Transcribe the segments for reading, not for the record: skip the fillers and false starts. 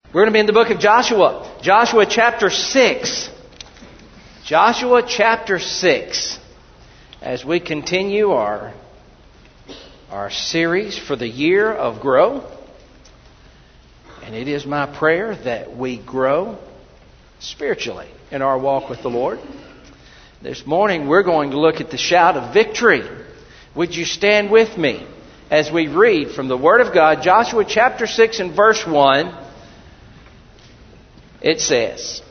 We're going to be in the book of Joshua. Joshua chapter 6. Joshua chapter 6. As we continue our series for the year of Grow. And it is my prayer that we grow spiritually in our walk with the Lord. This morning we're going to look at the shout of victory. Would you stand with me as we read from the Word of God, Joshua chapter 6 and verse 1. It says,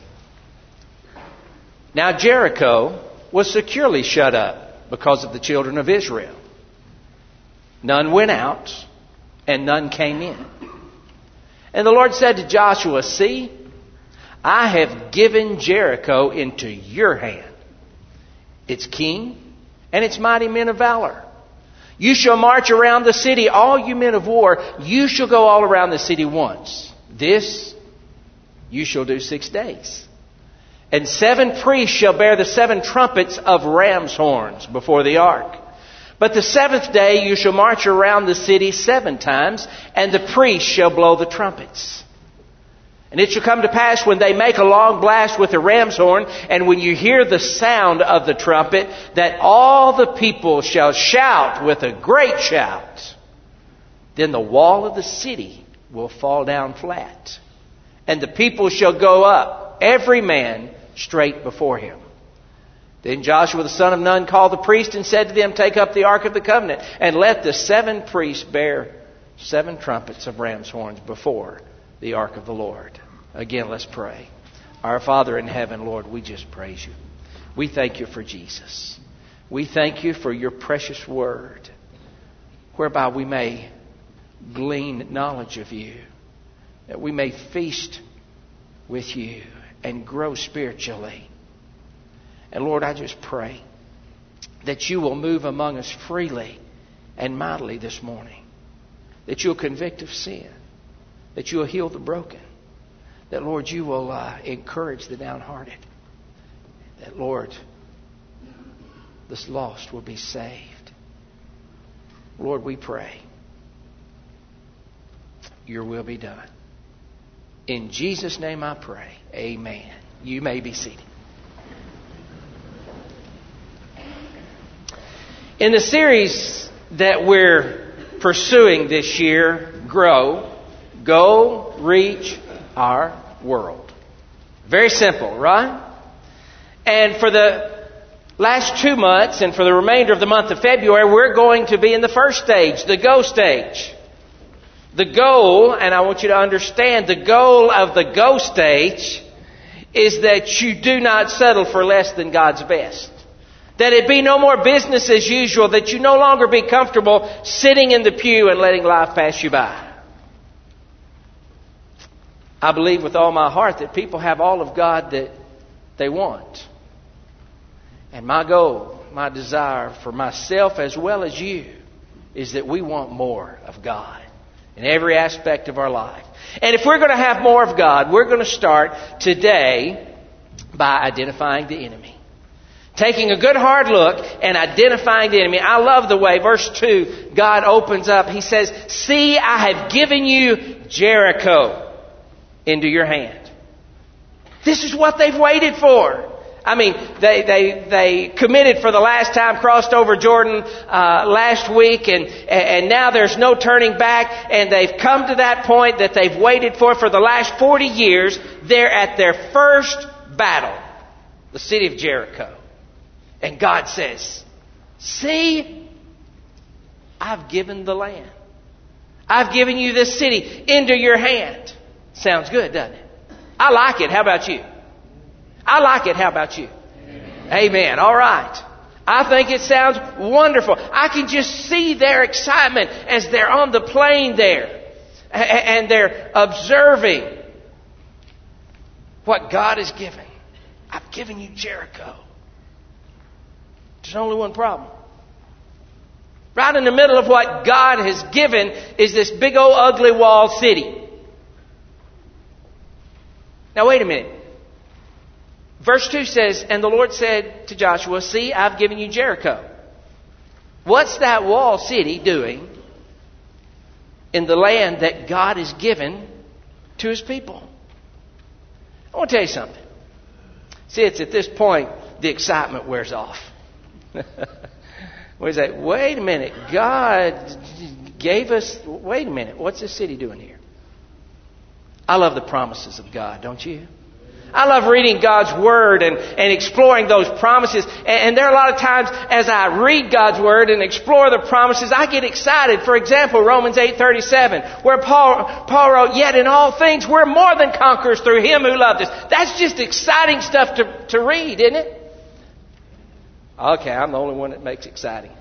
"Now Jericho was securely shut up because of the children of Israel. None went out, and none came in. And the Lord said to Joshua, 'See, I have given Jericho into your hand, its king and its mighty men of valor. You shall march around the city, all you men of war. You shall go all around the city once. This you shall do 6 days. And 7 priests shall bear the 7 trumpets of ram's horns before the ark. But the 7th day you shall march around the city 7 times, and the priests shall blow the trumpets. And it shall come to pass when they make a long blast with the ram's horn, and when you hear the sound of the trumpet, that all the people shall shout with a great shout. Then the wall of the city will fall down flat, and the people shall go up, every man straight before him. Then Joshua the son of Nun called the priest and said to them, 'Take up the ark of the covenant, and let the 7 priests bear 7 trumpets of ram's horns before the ark of the Lord.'" Again, let's pray. Our Father in heaven, Lord, we just praise you. We thank you for Jesus. We thank you for your precious word, whereby we may glean knowledge of you, that we may feast with you and grow spiritually. And Lord, I just pray that you will move among us freely and mightily this morning. That you'll convict of sin. That you'll heal the broken. That, Lord, you will encourage the downhearted. That, Lord, this lost will be saved. Lord, we pray your will be done. In Jesus' name I pray. Amen. You may be seated. In the series that we're pursuing this year, Grow, Go, Reach Our World. Very simple, right? And for the last 2 months and for the remainder of the month of February, we're going to be in the first stage, the Go stage. The goal, and I want you to understand, the goal of the Go stage is that you do not settle for less than God's best. That it be no more business as usual. That you no longer be comfortable sitting in the pew and letting life pass you by. I believe with all my heart that people have all of God that they want. And my goal, my desire for myself as well as you, is that we want more of God in every aspect of our life. And if we're going to have more of God, we're going to start today by identifying the enemy. Taking a good hard look and identifying the enemy. I love the way, verse 2, God opens up. He says, "See, I have given you Jericho into your hand." This is what they've waited for. I mean, they committed for the last time, crossed over Jordan last week, and now there's no turning back. And they've come to that point that they've waited for the last 40 years. They're at their first battle, the city of Jericho. And God says, "See, I've given the land. I've given you this city into your hand." Sounds good, doesn't it? I like it. How about you? I like it. How about you? Amen. All right. I think it sounds wonderful. I can just see their excitement as they're on the plain there. And they're observing what God has given. I've given you Jericho. There's only one problem. Right in the middle of what God has given is this big old ugly walled city. Now wait a minute. Verse 2 says, "And the Lord said to Joshua, 'See, I've given you Jericho.'" What's that walled city doing in the land that God has given to His people. I want to tell you something. See, it's at this point the excitement wears off. We say, wait a minute, God gave us... Wait a minute, what's this city doing here? I love the promises of God, don't you? I love reading God's Word and exploring those promises. And there are a lot of times as I read God's Word and explore the promises, I get excited. For example, Romans 8:37, where Paul wrote, "Yet in all things we're more than conquerors through Him who loved us." That's just exciting stuff to read, isn't it? Okay, I'm the only one that makes exciting.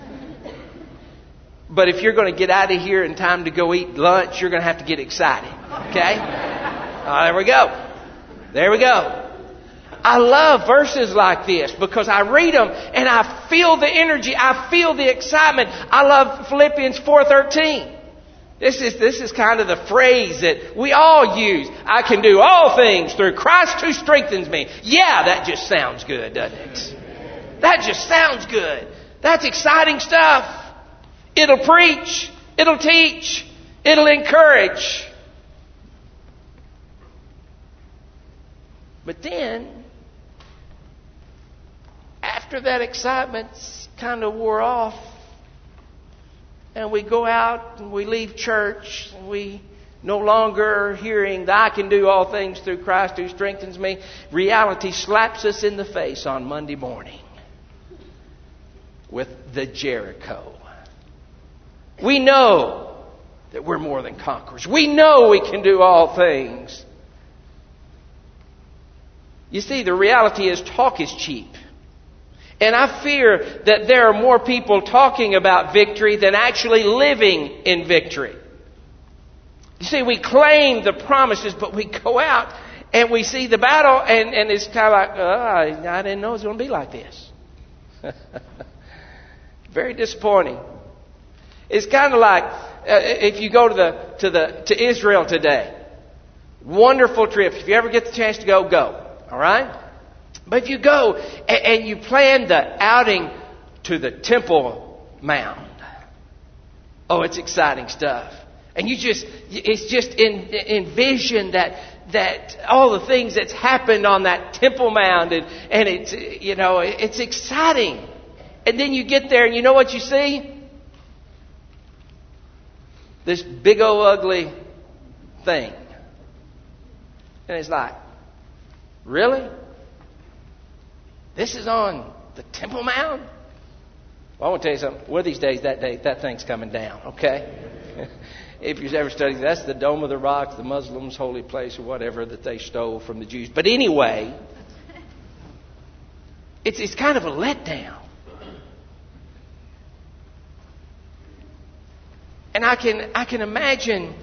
But if you're going to get out of here in time to go eat lunch, you're going to have to get excited. Okay? There we go. There we go. I love verses like this because I read them and I feel the energy. I feel the excitement. I love Philippians 4:13. This is kind of the phrase that we all use. I can do all things through Christ who strengthens me. Yeah, that just sounds good, doesn't it? That just sounds good. That's exciting stuff. It'll preach. It'll teach. It'll encourage. But then, after that excitement's kind of wore off, and we go out and we leave church, and we no longer are hearing that I can do all things through Christ who strengthens me, reality slaps us in the face on Monday morning with the Jericho. We know that we're more than conquerors. We know we can do all things. You see, the reality is talk is cheap. And I fear that there are more people talking about victory than actually living in victory. You see, we claim the promises, but we go out and we see the battle and it's kind of like, I didn't know it was going to be like this. Very disappointing. It's kind of like if you go to Israel today. Wonderful trip. If you ever get the chance to go, go. All right? But if you go and you plan the outing to the Temple Mount, oh, it's exciting stuff. And it's just envision that all the things that's happened on that Temple Mount, and it's exciting. And then you get there and you know what you see? This big old ugly thing. And it's like, really? This is on the Temple Mount? Well, I want to tell you something. One of these days, that thing's coming down, okay? If you've ever studied, that's the Dome of the Rock, the Muslims' holy place, or whatever that they stole from the Jews. But anyway, it's kind of a letdown. And I can imagine.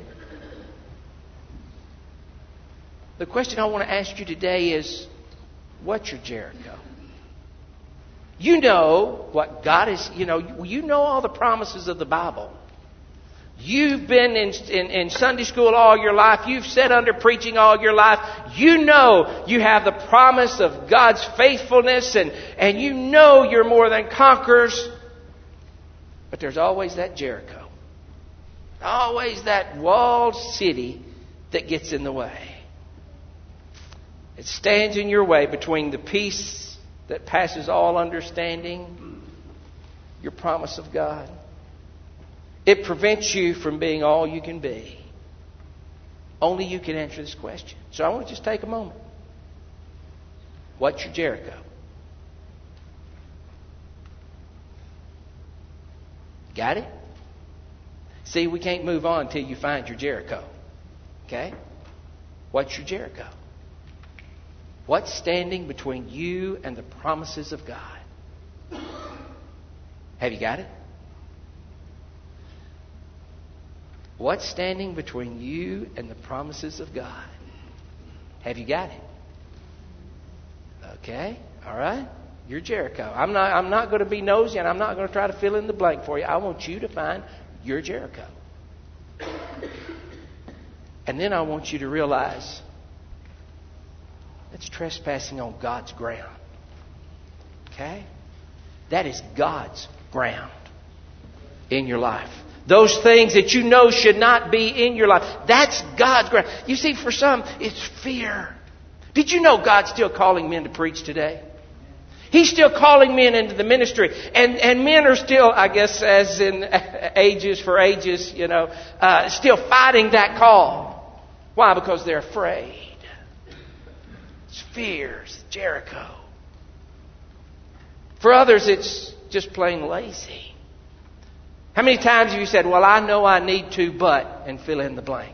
The question I want to ask you today is, what's your Jericho? You know what God is, you know all the promises of the Bible. You've been in Sunday school all your life. You've sat under preaching all your life. You know you have the promise of God's faithfulness and you know you're more than conquerors. But there's always that Jericho. Always that walled city that gets in the way. It stands in your way between the peace that passes all understanding, your promise of God. It prevents you from being all you can be. Only you can answer this question. So I want to just take a moment. What's your Jericho? Got it? See, we can't move on until you find your Jericho. Okay? What's your Jericho? What's standing between you and the promises of God? Have you got it? What's standing between you and the promises of God? Have you got it? Okay, all right. You're Jericho. I'm not going to be nosy, and I'm not going to try to fill in the blank for you. I want you to find your Jericho. And then I want you to realize that's trespassing on God's ground. Okay? That is God's ground in your life. Those things that you know should not be in your life. That's God's ground. You see, for some, it's fear. Did you know God's still calling men to preach today? He's still calling men into the ministry. And men are still, I guess, as in ages for ages, still fighting that call. Why? Because they're afraid. It's fear. It's Jericho. For others, it's just plain lazy. How many times have you said, well, I know I need to, but, and fill in the blank?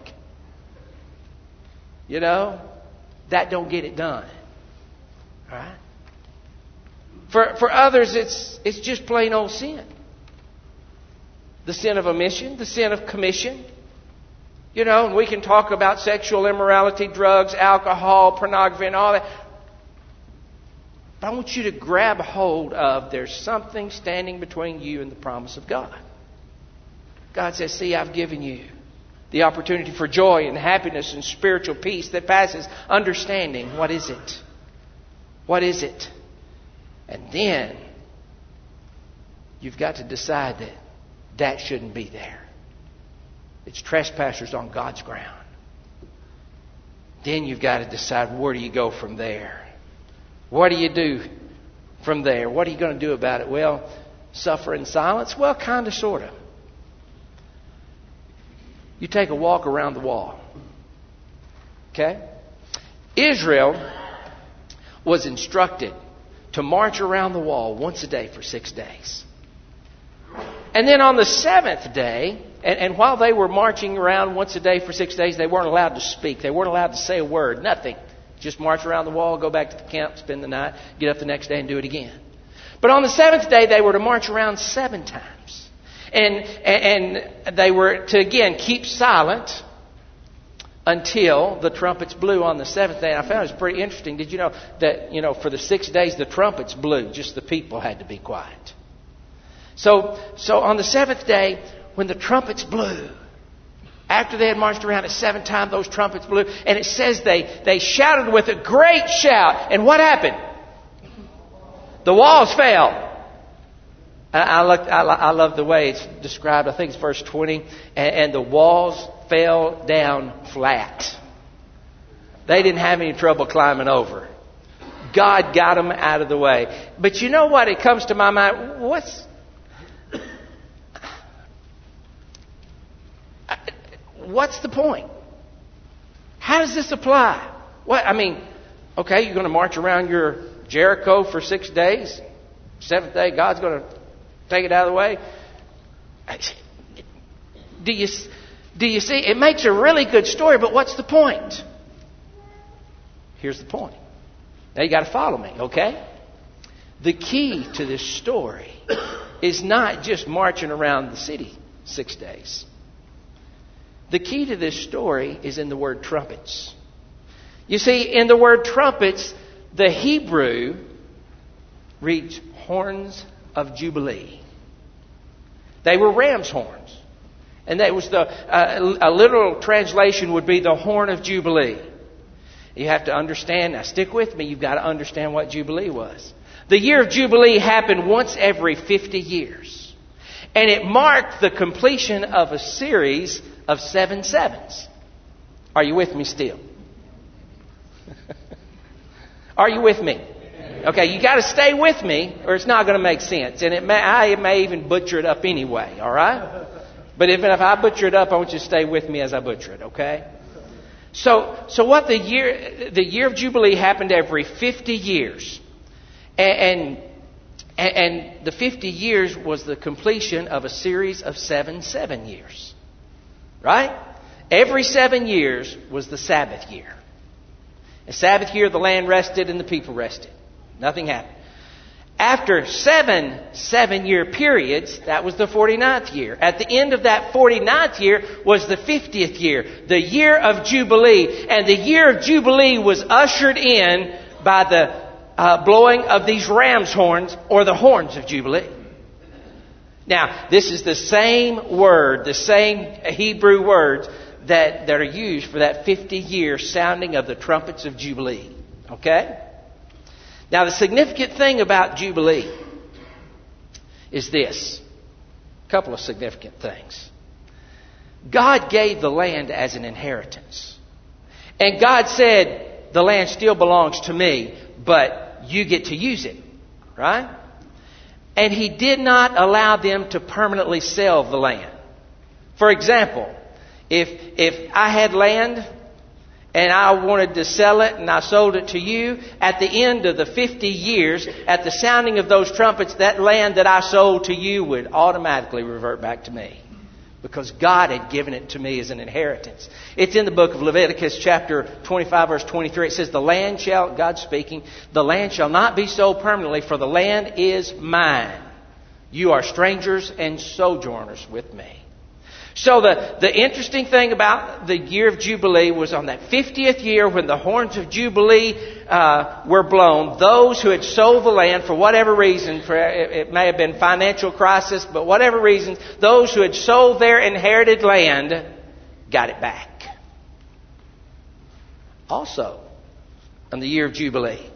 That don't get it done. All right? For others, it's just plain old sin. The sin of omission, the sin of commission. And we can talk about sexual immorality, drugs, alcohol, pornography, and all that. But I want you to grab hold of there's something standing between you and the promise of God. God says, see, I've given you the opportunity for joy and happiness and spiritual peace that passes understanding. What is it? What is it? And then you've got to decide that that shouldn't be there. It's trespassers on God's ground. Then you've got to decide, where do you go from there? What do you do from there? What are you going to do about it? Well, suffer in silence? Well, kind of, sort of. You take a walk around the wall. Okay? Israel was instructed to march around the wall once a day for 6 days. And then on the seventh day, and while they were marching around once a day for 6 days, they weren't allowed to speak. They weren't allowed to say a word. Nothing. Just march around the wall, go back to the camp, spend the night, get up the next day and do it again. But on the seventh day, they were to march around 7 times. And they were to, again, keep silent until the trumpets blew on the seventh day. And I found it was pretty interesting. Did you know that, for the 6 days the trumpets blew, just the people had to be quiet. So on the seventh day, when the trumpets blew, after they had marched around it 7 times, those trumpets blew. And it says they shouted with a great shout. And what happened? The walls fell. I love the way it's described. I think it's verse 20. And the walls fell down flat. They didn't have any trouble climbing over. God got them out of the way. But you know what? It comes to my mind. What's the point? How does this apply? Okay, you're going to march around your Jericho for 6 days. 7th day, God's going to take it out of the way. Do you see? It makes a really good story, but what's the point? Here's the point. Now you got to follow me, okay? The key to this story is not just marching around the city 6 days. The key to this story is in the word trumpets. You see, in the word trumpets, the Hebrew reads horns of Jubilee. They were ram's horns. And that was a literal translation would be the horn of Jubilee. You have to understand, now stick with me, you've got to understand what Jubilee was. The year of Jubilee happened once every 50 years. And it marked the completion of a series of 7 sevens. Are you with me still? Are you with me? Okay, you got to stay with me or it's not going to make sense. And I may even butcher it up anyway, all right? But even if I butcher it up, I want you to stay with me as I butcher it, okay? So what the year of Jubilee happened every 50 years. And the 50 years was the completion of a series of 7 years. Right? Every 7 years was the Sabbath year. A Sabbath year, the land rested and the people rested. Nothing happened. After 7 7-year periods, that was the 49th year. At the end of that 49th year was the 50th year, the year of Jubilee. And the year of Jubilee was ushered in by the blowing of these ram's horns, or the horns of Jubilee. Now, this is the same word, the same Hebrew words that are used for that 50-year sounding of the trumpets of Jubilee. Okay? Now, the significant thing about Jubilee is this. A couple of significant things. God gave the land as an inheritance. And God said, the land still belongs to me, but you get to use it. Right? And He did not allow them to permanently sell the land. For example, if I had land and I wanted to sell it and I sold it to you, at the end of the 50 years, at the sounding of those trumpets, that land that I sold to you would automatically revert back to me. Because God had given it to me as an inheritance. It's in the book of Leviticus chapter 25 verse 23. It says, the land shall, God speaking, the land shall not be sold permanently, for the land is mine. You are strangers and sojourners with me. So the interesting thing about the year of Jubilee was on that 50th year when the horns of Jubilee were blown, those who had sold the land for whatever reason, it may have been financial crisis, but whatever reason, those who had sold their inherited land got it back. Also, on the year of Jubilee,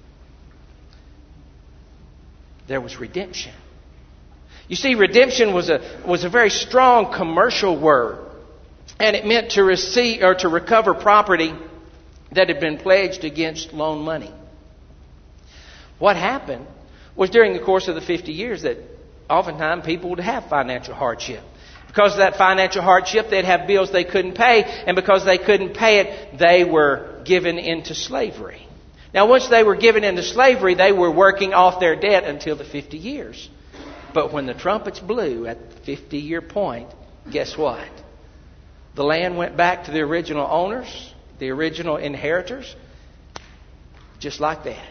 there was redemption. You see, redemption was a very strong commercial word, and it meant to receive or to recover property that had been pledged against loan money. What happened was during the course of the 50 years that oftentimes people would have financial hardship. Because of that financial hardship, they'd have bills they couldn't pay, and because they couldn't pay it, they were given into slavery. Now, once they were given into slavery, they were working off their debt until the 50 years. But when the trumpets blew at the 50-year point, guess what? The land went back to the original owners, the original inheritors, just like that.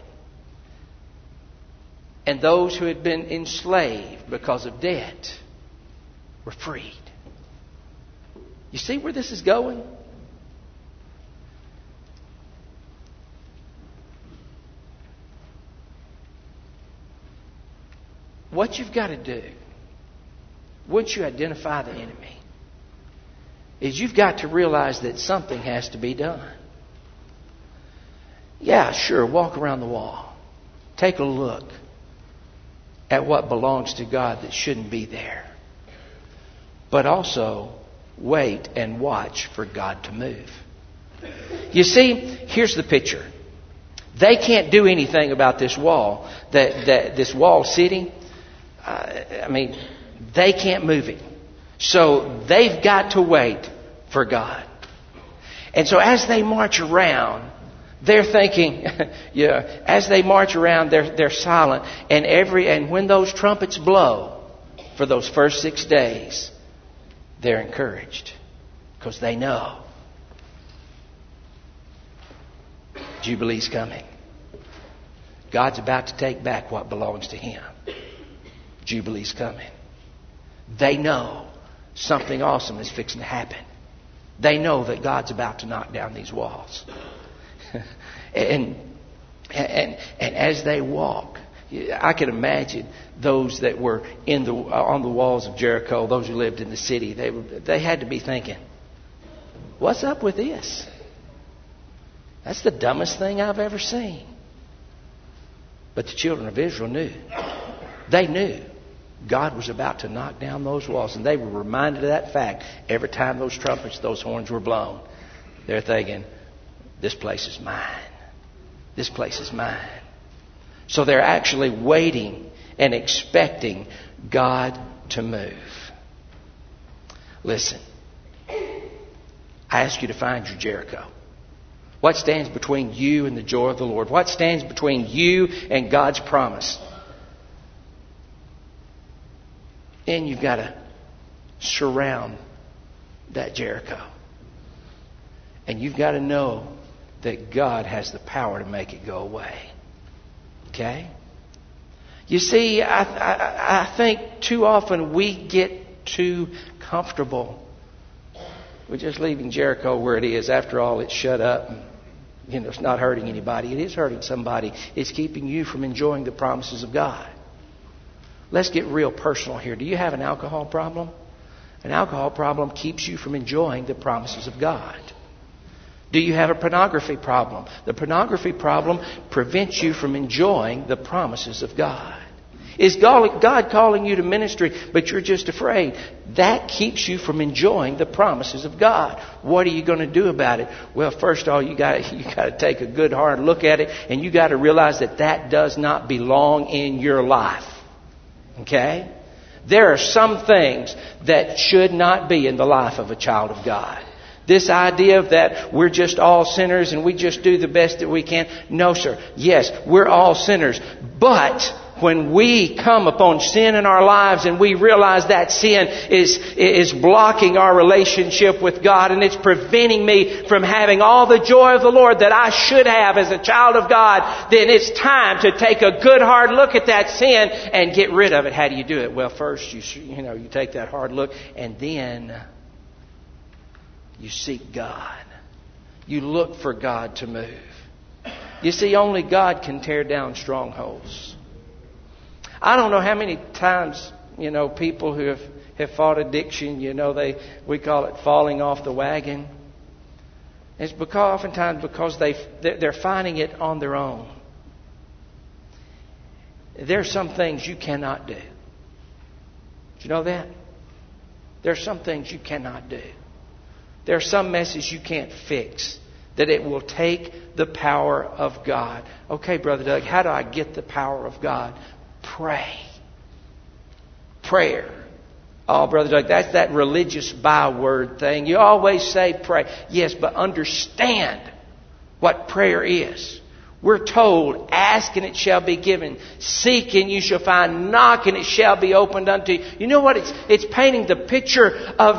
And those who had been enslaved because of debt were freed. You see where this is going? What you've got to do, once you identify the enemy, is you've got to realize that something has to be done. Yeah, sure, walk around the wall. Take a look at what belongs to God that shouldn't be there. But also, wait and watch for God to move. You see, here's the picture. They can't do anything about this wall, this wall city. They can't move it. So they've got to wait for God. And so as they march around, they're thinking, as they march around, they're silent. And when those trumpets blow for those first 6 days, they're encouraged. Because they know Jubilee's coming. God's about to take back what belongs to Him. Jubilee's coming. They know something awesome is fixing to happen. They know that God's about to knock down these walls. and as they walk, I can imagine those that were on the walls of Jericho, those who lived in the city, they had to be thinking, what's up with this? That's the dumbest thing I've ever seen. But the children of Israel knew. They knew God was about to knock down those walls. And they were reminded of that fact every time those trumpets, those horns were blown. They're thinking, this place is mine. This place is mine. So they're actually waiting and expecting God to move. Listen, I ask you to find your Jericho. What stands between you and the joy of the Lord? What stands between you and God's promise? And you've got to surround that Jericho. And you've got to know that God has the power to make it go away. Okay? You see, I think too often we get too comfortable with just leaving Jericho where it is. After all, it's shut up. It's not hurting anybody. It is hurting somebody. It's keeping you from enjoying the promises of God. Let's get real personal here. Do you have an alcohol problem? An alcohol problem keeps you from enjoying the promises of God. Do you have a pornography problem? The pornography problem prevents you from enjoying the promises of God. Is God calling you to ministry, but you're just afraid? That keeps you from enjoying the promises of God. What are you going to do about it? Well, first of all, you got to take a good hard look at it, and you got to realize that does not belong in your life. Okay? There are some things that should not be in the life of a child of God. This idea of that we're just all sinners and we just do the best that we can. No, sir. Yes, we're all sinners. But when we come upon sin in our lives and we realize that sin is blocking our relationship with God and it's preventing me from having all the joy of the Lord that I should have as a child of God, then it's time to take a good hard look at that sin and get rid of it. How do you do it? Well, first you take that hard look and then you seek God. You look for God to move. You see, only God can tear down strongholds. I don't know how many times, people who have fought addiction, we call it falling off the wagon. It's oftentimes because they're finding it on their own. There are some things you cannot do. Did you know that? There are some things you cannot do. There are some messes you can't fix. That it will take the power of God. Okay, Brother Doug, how do I get the power of God? Pray. Prayer. Oh, Brother Doug, that's that religious byword thing. You always say pray. Yes, but understand what prayer is. We're told, ask and it shall be given. Seek and you shall find. Knock and it shall be opened unto you. You know what? It's painting the picture of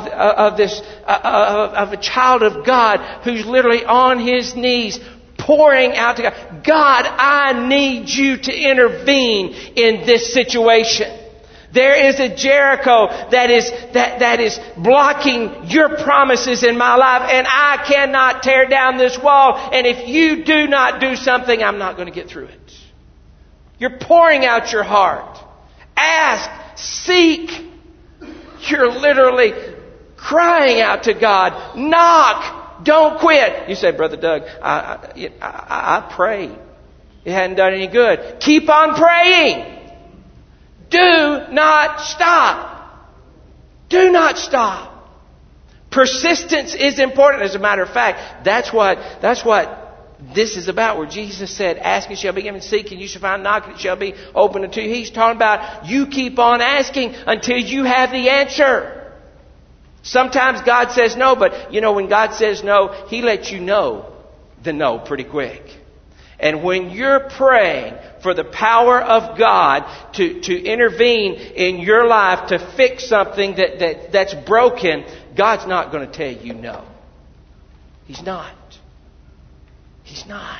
a child of God who's literally on his knees pouring out to God. God, I need you to intervene in this situation. There is a Jericho that is blocking your promises in my life, and I cannot tear down this wall. And if you do not do something, I'm not going to get through it. You're pouring out your heart. Ask, seek. You're literally crying out to God. Knock. Don't quit. You say, Brother Doug, I prayed. It hadn't done any good. Keep on praying. Do not stop. Do not stop. Persistence is important. As a matter of fact, that's what this is about. Where Jesus said, ask and it shall be given, seek and you shall find, knock and it shall be opened unto you. He's talking about you keep on asking until you have the answer. Sometimes God says no, but when God says no, He lets you know the no pretty quick. And when you're praying for the power of God to intervene in your life to fix something that's broken, God's not going to tell you no. He's not. He's not.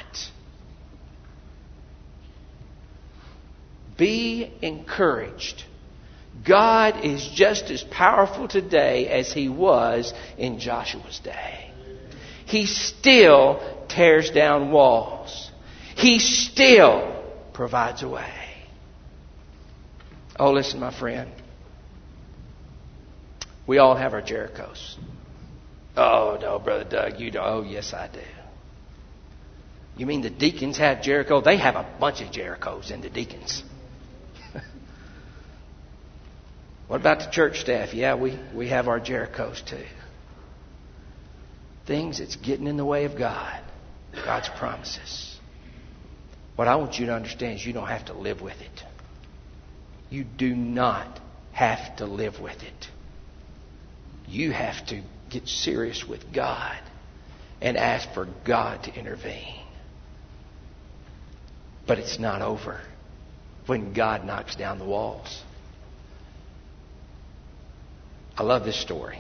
Be encouraged. God is just as powerful today as He was in Joshua's day. He still tears down walls. He still provides a way. Oh, listen, my friend. We all have our Jerichos. Oh, no, Brother Doug, you don't. Oh, yes, I do. You mean the deacons have Jericho? They have a bunch of Jerichos in the deacons. What about the church staff? Yeah, we have our Jerichos too. Things that's getting in the way of God. God's promises. What I want you to understand is you don't have to live with it. You do not have to live with it. You have to get serious with God and ask for God to intervene. But it's not over when God knocks down the walls. I love this story.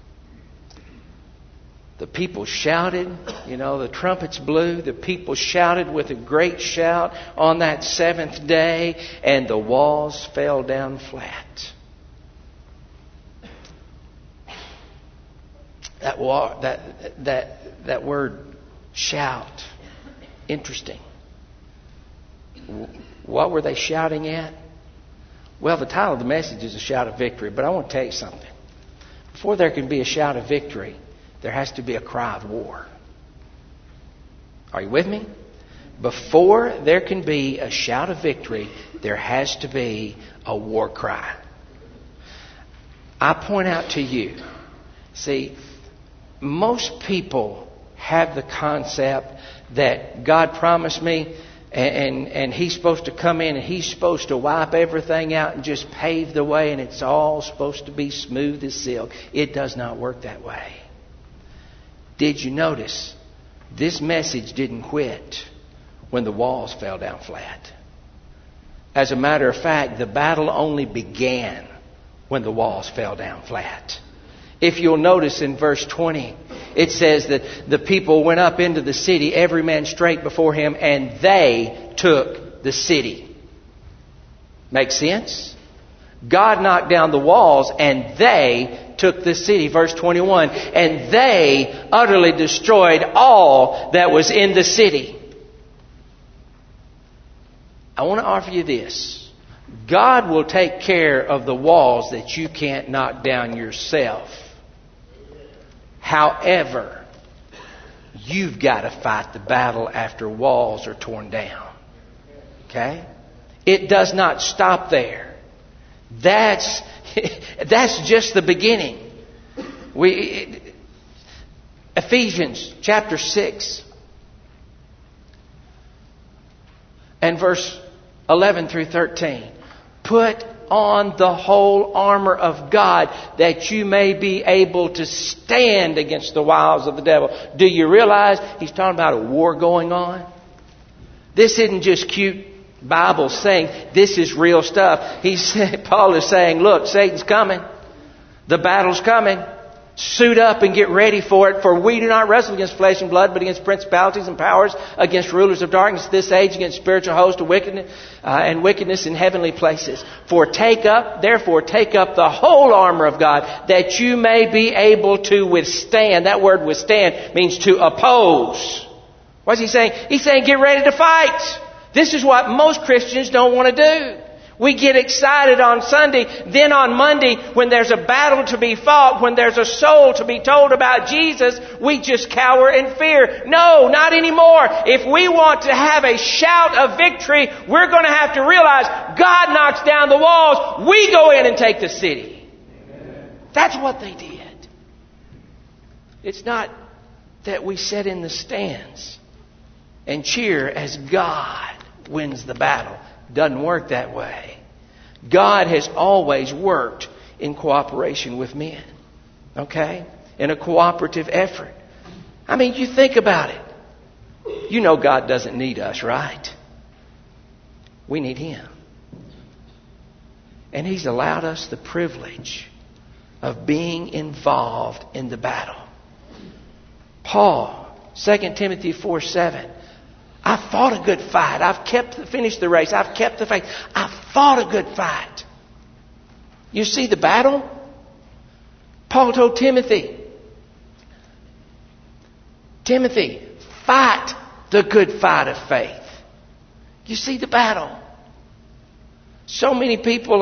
The people shouted, the trumpets blew. The people shouted with a great shout on that seventh day, and the walls fell down flat. That word shout, interesting. What were they shouting at? Well, the title of the message is a shout of victory, but I want to tell you something. Before there can be a shout of victory, there has to be a cry of war. Are you with me? before there can be a shout of victory, there has to be a war cry. I point out to you, see, most people have the concept that God promised me and He's supposed to come in and He's supposed to wipe everything out and just pave the way and it's all supposed to be smooth as silk. It does not work that way. Did you notice this message didn't quit when the walls fell down flat? As a matter of fact, the battle only began when the walls fell down flat. If you'll notice in verse 20, it says that the people went up into the city, every man straight before him, and they took the city. Make sense? God knocked down the walls and they took the city. Verse 21, and they utterly destroyed all that was in the city. I want to offer you this. God will take care of the walls that you can't knock down yourself. However, you've got to fight the battle after walls are torn down. Okay? It does not stop there. That's just the beginning. Ephesians chapter 6 and verse 11 through 13. Put on the whole armor of God that you may be able to stand against the wiles of the devil. Do you realize he's talking about a war going on? This isn't just cute Bible saying, this is real stuff. Paul is saying, look, Satan's coming. The battle's coming. Suit up and get ready for it. For we do not wrestle against flesh and blood, but against principalities and powers, against rulers of darkness this age, against spiritual hosts of wickedness in heavenly places. Therefore take up the whole armor of God, that you may be able to withstand. That word withstand means to oppose. What's he saying? He's saying get ready to fight. This is what most Christians don't want to do. We get excited on Sunday, then on Monday, when there's a battle to be fought, when there's a soul to be told about Jesus, we just cower in fear. No, not anymore. If we want to have a shout of victory, we're going to have to realize God knocks down the walls. We go in and take the city. That's what they did. It's not that we sit in the stands and cheer as God wins the battle. Doesn't work that way. God has always worked in cooperation with men. Okay? In a cooperative effort. I mean, you think about it. You know God doesn't need us, right? We need Him. And He's allowed us the privilege of being involved in the battle. Paul, 2 Timothy 4:7. I fought a good fight. I've finished the race. I've kept the faith. I fought a good fight. You see the battle? Paul told Timothy, fight the good fight of faith. You see the battle? So many people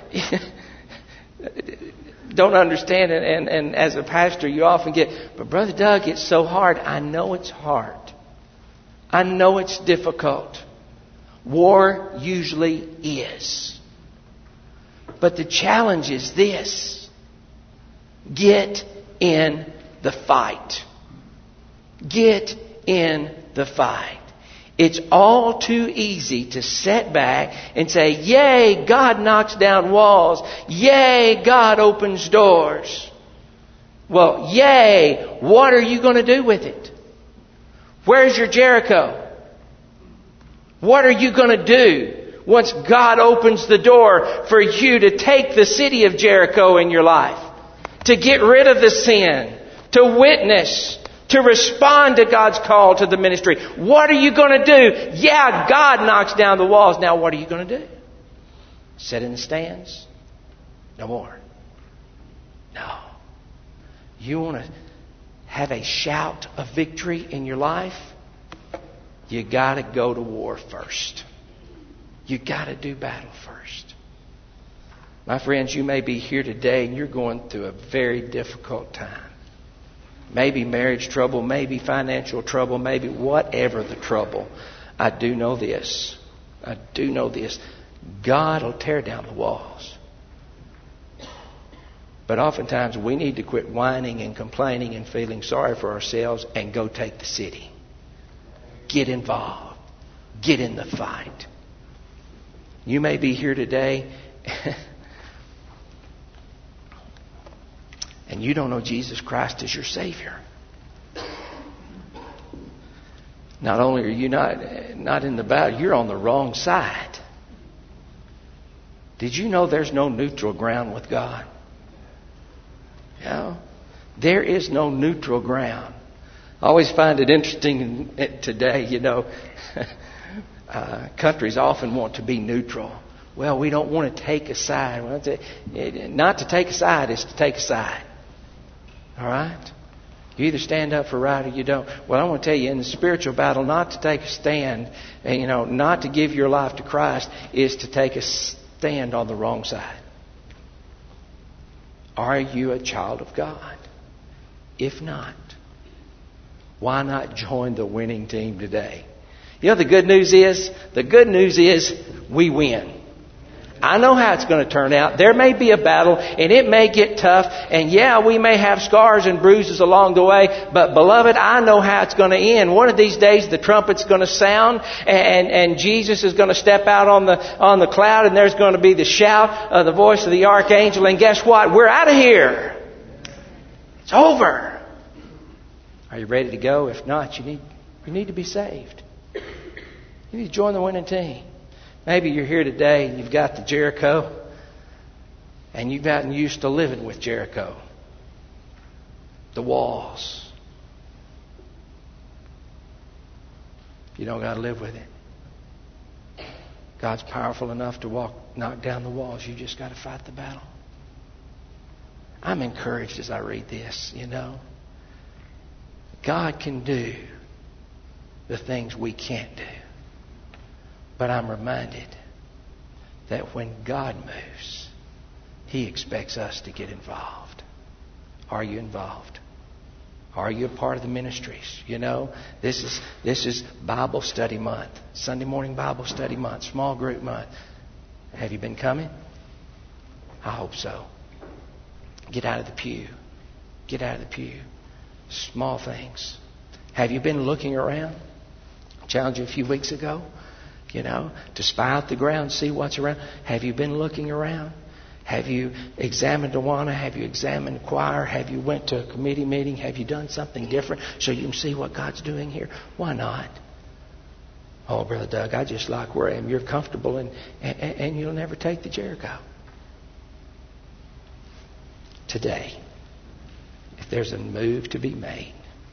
don't understand it, and as a pastor you often get, but Brother Doug, it's so hard. I know it's hard. I know it's difficult. War usually is. But the challenge is this. Get in the fight. Get in the fight. It's all too easy to sit back and say, yay, God knocks down walls. Yay, God opens doors. Well, yay, what are you going to do with it? Where's your Jericho? What are you going to do once God opens the door for you to take the city of Jericho in your life? To get rid of the sin, to witness, to respond to God's call to the ministry. What are you going to do? Yeah, God knocks down the walls. Now what are you going to do? Sit in the stands? No more. No. You want to have a shout of victory in your life? You got to go to war first. You got to do battle first. My friends, you may be here today and you're going through a very difficult time. Maybe marriage trouble, maybe financial trouble, maybe whatever the trouble. I do know this. I do know this. God will tear down the walls. But oftentimes we need to quit whining and complaining and feeling sorry for ourselves and go take the city. Get involved. Get in the fight. You may be here today and you don't know Jesus Christ as your Savior. Not only are you not in the battle, you're on the wrong side. Did you know there's no neutral ground with God? No. There is no neutral ground. I always find it interesting today, countries often want to be neutral. Well, we don't want to take a side. Not to take a side is to take a side. All right? You either stand up for right or you don't. Well, I want to tell you, in the spiritual battle, not to take a stand, not to give your life to Christ is to take a stand on the wrong side. Are you a child of God? If not, why not join the winning team today? The good news is? The good news is we win. I know how it's going to turn out. There may be a battle and it may get tough. And yeah, we may have scars and bruises along the way. But beloved, I know how it's going to end. One of these days the trumpet's going to sound and Jesus is going to step out on the cloud and there's going to be the shout of the voice of the archangel. And guess what? We're out of here. It's over. Are you ready to go? If not, you need to be saved. You need to join the winning team. Maybe you're here today and you've got the Jericho and you've gotten used to living with Jericho. The walls. You don't got to live with it. God's powerful enough to knock down the walls. You just got to fight the battle. I'm encouraged as I read this, God can do the things we can't do. But I'm reminded that when God moves, He expects us to get involved. Are you involved? Are you a part of the ministries? This is Bible study month. Sunday morning Bible study month. Small group month. Have you been coming? I hope so. Get out of the pew. Get out of the pew. Small things. Have you been looking around? I challenged you a few weeks ago. To spy out the ground, see what's around. Have you been looking around? Have you examined Awana? Have you examined choir? Have you went to a committee meeting? Have you done something different so you can see what God's doing here? Why not? Oh, Brother Doug, I just like where I am. You're comfortable and you'll never take the Jericho. Today, if there's a move to be made,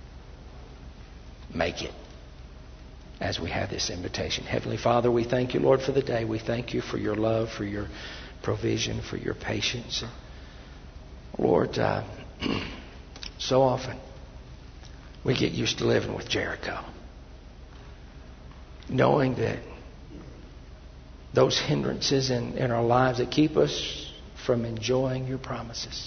make it. As we have this invitation. Heavenly Father, we thank you, Lord, for the day. We thank you for your love, for your provision, for your patience. Lord, so often we get used to living with Jericho. Knowing that those hindrances in our lives that keep us from enjoying your promises.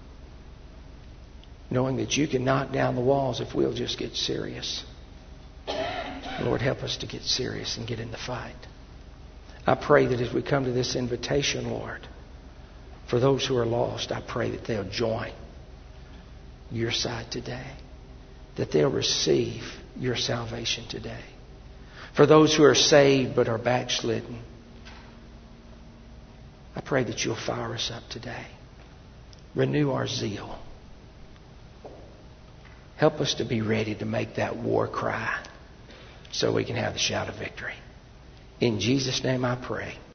Knowing that you can knock down the walls if we'll just get serious. Lord, help us to get serious and get in the fight. I pray that as we come to this invitation, Lord, for those who are lost, I pray that they'll join your side today. That they'll receive your salvation today. For those who are saved but are backslidden, I pray that you'll fire us up today. Renew our zeal. Help us to be ready to make that war cry so we can have the shout of victory. In Jesus' name I pray.